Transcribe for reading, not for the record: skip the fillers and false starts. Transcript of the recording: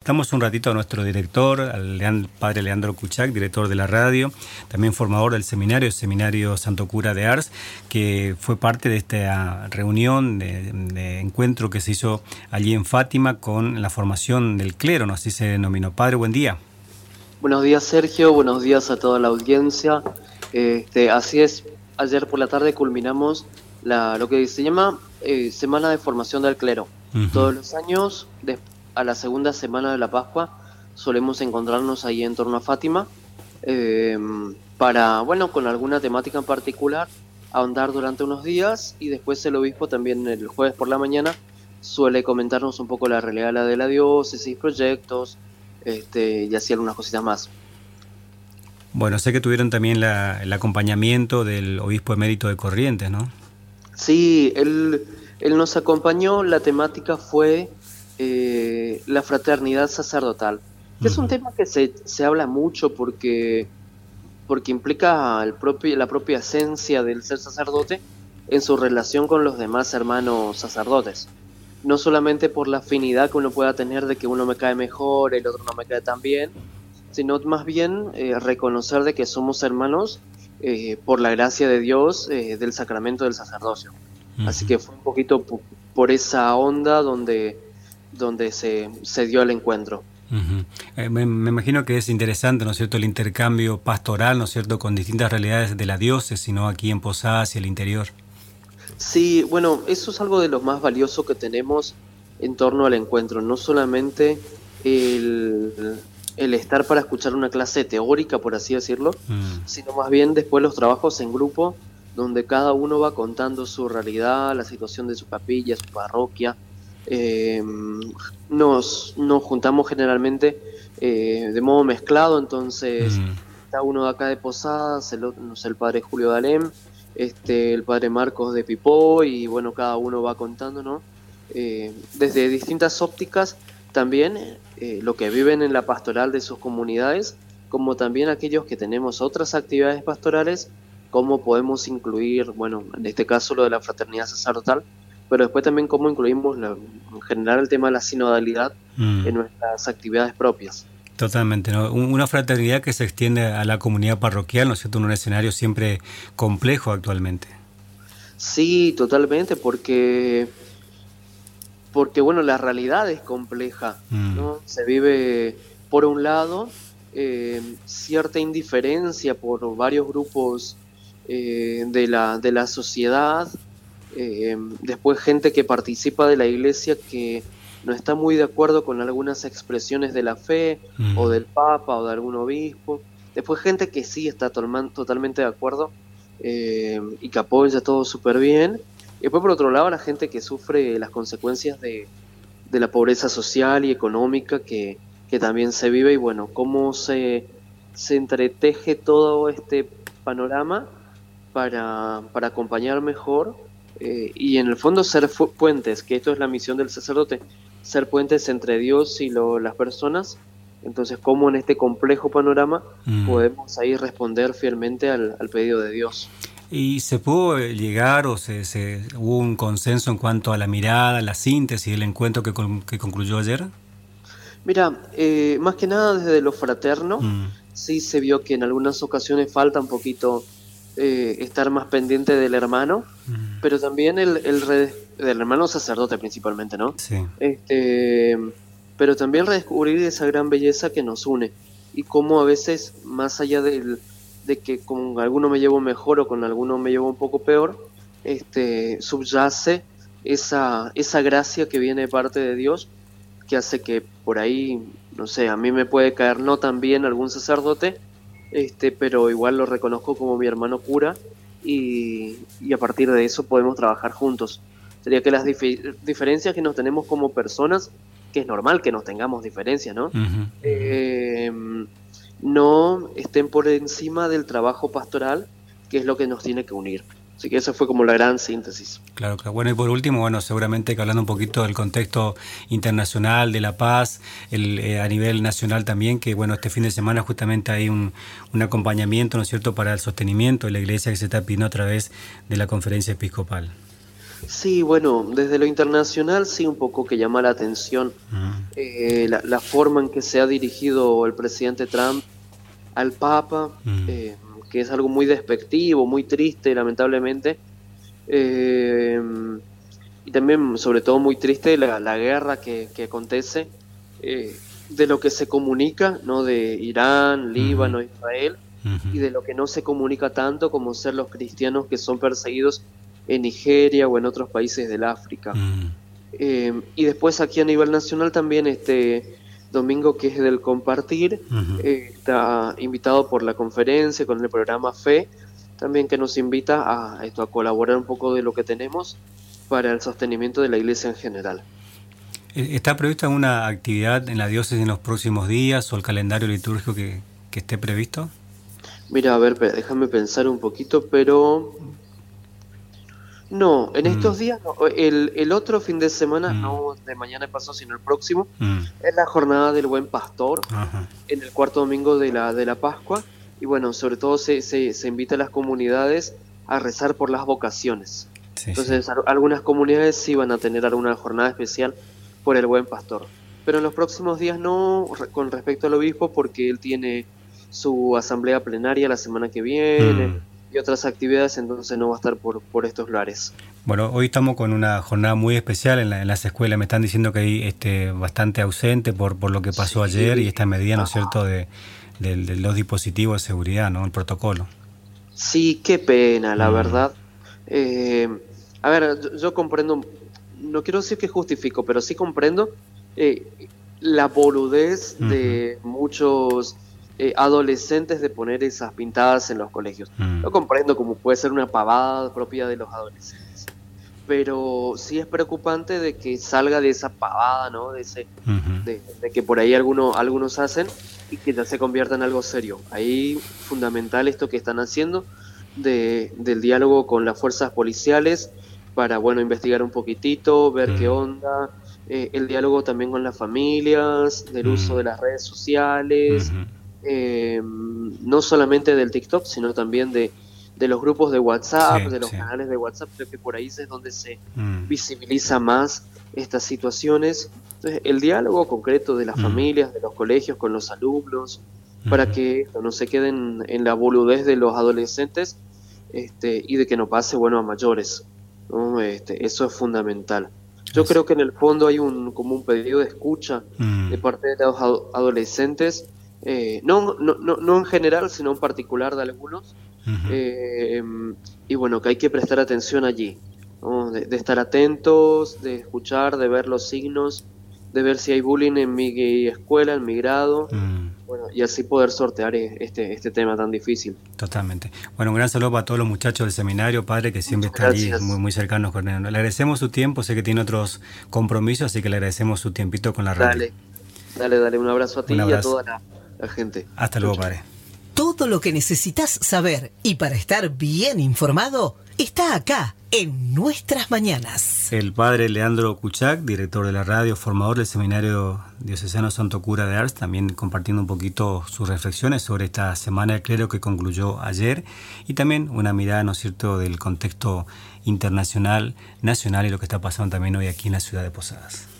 presentamos un ratito a nuestro director, al padre Leandro Kuchak, director de la radio, también formador del Seminario Santo Cura de Ars, que fue parte de esta reunión, de encuentro que se hizo allí en Fátima con la formación del clero, ¿no? Así se denominó. Padre, buen día. Buenos días, Sergio, buenos días a toda la audiencia. Así es, ayer por la tarde culminamos lo que se llama Semana de Formación del Clero. Todos los años, a la segunda semana de la Pascua, solemos encontrarnos ahí en torno a Fátima para, con alguna temática en particular, ahondar durante unos días, y después el obispo también el jueves por la mañana suele comentarnos un poco la realidad de la diócesis, proyectos, y así algunas cositas más. Bueno, sé que tuvieron también el acompañamiento del obispo emérito de Corrientes, ¿no? Sí, él nos acompañó. La temática fue la fraternidad sacerdotal, que es un tema que se habla mucho porque implica la propia esencia del ser sacerdote en su relación con los demás hermanos sacerdotes. No solamente por la afinidad que uno pueda tener de que uno me cae mejor, el otro no me cae tan bien, sino más bien reconocer de que somos hermanos por la gracia de Dios del sacramento del sacerdocio. Así que fue un poquito por esa onda donde se dio el encuentro. Me imagino que es interesante, ¿no es cierto?, el intercambio pastoral, ¿no es cierto?, con distintas realidades de la diócesis, ¿no?, aquí en Posadas y el interior. Sí, bueno, eso es algo de lo más valioso que tenemos en torno al encuentro. No solamente el estar para escuchar una clase teórica, por así decirlo, sino más bien después los trabajos en grupo, donde cada uno va contando su realidad, la situación de su capilla, su parroquia. Nos juntamos generalmente de modo mezclado, entonces está uno de acá de Posadas, el padre Julio Dalem, el padre Marcos de Pipó, y bueno, cada uno va contando, ¿no? Desde distintas ópticas, también lo que viven en la pastoral de sus comunidades, como también aquellos que tenemos otras actividades pastorales, cómo podemos incluir, bueno, en este caso lo de la fraternidad sacerdotal, pero después también cómo incluimos en general el tema de la sinodalidad en nuestras actividades propias. Totalmente, ¿no? Una fraternidad que se extiende a la comunidad parroquial, ¿no es cierto?, en un escenario siempre complejo actualmente. Sí, totalmente, porque bueno, la realidad es compleja, ¿no? Se vive, por un lado, cierta indiferencia por varios grupos de la sociedad, después gente que participa de la iglesia que no está muy de acuerdo con algunas expresiones de la fe, o del Papa, o de algún obispo. Después gente que sí está totalmente de acuerdo y que apoya todo súper bien. Y después, por otro lado, la gente que sufre las consecuencias de la pobreza social y económica que también se vive. Y bueno, cómo se entreteje todo este panorama para acompañar mejor y en el fondo ser puentes, que esto es la misión del sacerdote, ser puentes entre Dios y las personas. Entonces, cómo en este complejo panorama podemos ahí responder fielmente al pedido de Dios. ¿Y se pudo llegar o hubo un consenso en cuanto a la mirada, la síntesis del encuentro que concluyó ayer? Mira, más que nada desde lo fraterno, sí se vio que en algunas ocasiones falta un poquito estar más pendiente del hermano, pero también del hermano sacerdote principalmente, ¿no? Sí. Pero también redescubrir esa gran belleza que nos une, y cómo a veces, más allá de que con alguno me llevo mejor o con alguno me llevo un poco peor, subyace esa gracia que viene de parte de Dios, que hace que por ahí, no sé, a mí me puede caer no tan bien algún sacerdote, pero igual lo reconozco como mi hermano cura, y a partir de eso podemos trabajar juntos. Sería que las diferencias que nos tenemos como personas, que es normal que nos tengamos diferencias, ¿no? No estén por encima del trabajo pastoral, que es lo que nos tiene que unir. Así que esa fue como la gran síntesis. Claro. Bueno, y por último, bueno, seguramente que hablando un poquito del contexto internacional, de la paz, a nivel nacional también, que bueno, este fin de semana justamente hay un acompañamiento, ¿no es cierto?, para el sostenimiento de la iglesia que se está pidiendo a través de la conferencia episcopal. Sí, bueno, desde lo internacional sí un poco que llama la atención la forma en que se ha dirigido el presidente Trump al Papa, que es algo muy despectivo, muy triste, lamentablemente. Eh, y también, sobre todo, muy triste la guerra que acontece, de lo que se comunica, ¿no? De Irán, Líbano, Israel, y de lo que no se comunica tanto como ser los cristianos que son perseguidos en Nigeria o en otros países del África. Y después aquí a nivel nacional también este domingo, que es del compartir, está invitado por la conferencia con el programa FE, también, que nos invita a colaborar un poco de lo que tenemos para el sostenimiento de la iglesia en general. ¿Está prevista alguna actividad en la diócesis en los próximos días o el calendario litúrgico que esté previsto? Mira, a ver, déjame pensar un poquito, pero no, en estos días no. El otro fin de semana, no de mañana pasado, sino el próximo, es la jornada del Buen Pastor, en el cuarto domingo de la Pascua, y bueno, sobre todo se invita a las comunidades a rezar por las vocaciones. Sí, entonces, sí. Algunas comunidades sí van a tener alguna jornada especial por el Buen Pastor, pero en los próximos días no, con respecto al obispo, porque él tiene su asamblea plenaria la semana que viene y otras actividades, entonces no va a estar por estos lares. Bueno, hoy estamos con una jornada muy especial en las escuelas. Me están diciendo que hay bastante ausente por lo que pasó ayer y esta medida, ¿no es cierto?, de los dispositivos de seguridad, ¿no?, el protocolo. Sí, qué pena, la verdad. A ver, yo comprendo, no quiero decir que justifico, pero sí comprendo la boludez de muchos adolescentes de poner esas pintadas en los colegios. Lo comprendo, como puede ser una pavada propia de los adolescentes, pero sí es preocupante de que salga de esa pavada, ¿no? De que por ahí algunos hacen y que ya se convierta en algo serio. Ahí fundamental esto que están haciendo del diálogo con las fuerzas policiales para, bueno, investigar un poquitito, ver qué onda, el diálogo también con las familias, del uso de las redes sociales, no solamente del TikTok, sino también de los grupos de WhatsApp, de los canales de WhatsApp. Creo que por ahí es donde se visibiliza más estas situaciones. Entonces, el diálogo concreto de las familias, de los colegios con los alumnos, para que no se queden en la boludez de los adolescentes, y de que no pase, bueno, a mayores, ¿no? Eso es fundamental. Yo creo que en el fondo hay como un pedido de escucha de parte de los adolescentes, no en general, sino en particular de algunos, y bueno, que hay que prestar atención allí, ¿no? De estar atentos, de escuchar, de ver los signos, de ver si hay bullying en mi escuela, en mi grado, bueno, y así poder sortear este tema tan difícil. Totalmente. Bueno, un gran saludo para todos los muchachos del seminario, padre, que siempre están allí muy cercanos con él. Le agradecemos su tiempo, sé que tiene otros compromisos, así que le agradecemos su tiempito con la radio. Dale, un abrazo a ti y a toda la gente. Hasta luego, padre. Todo lo que necesitas saber y para estar bien informado está acá en Nuestras Mañanas. El padre Leandro Kuchak, director de la radio, formador del Seminario Diocesano Santo Cura de Ars, también compartiendo un poquito sus reflexiones sobre esta semana de clero que concluyó ayer y también una mirada, ¿no es cierto?, del contexto internacional, nacional y lo que está pasando también hoy aquí en la ciudad de Posadas.